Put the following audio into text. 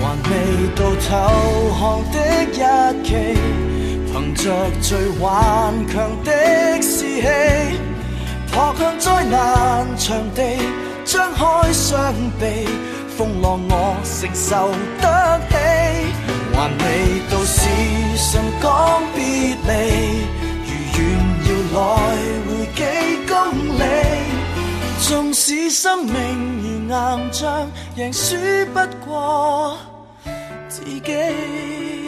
還未到投降的日期，憑着最頑強的士氣，撲向災難場地，張開雙臂，風浪我承受得起。還未到時辰講別離，如願要來回幾公里，縱使生命如硬仗，贏輸不過自己。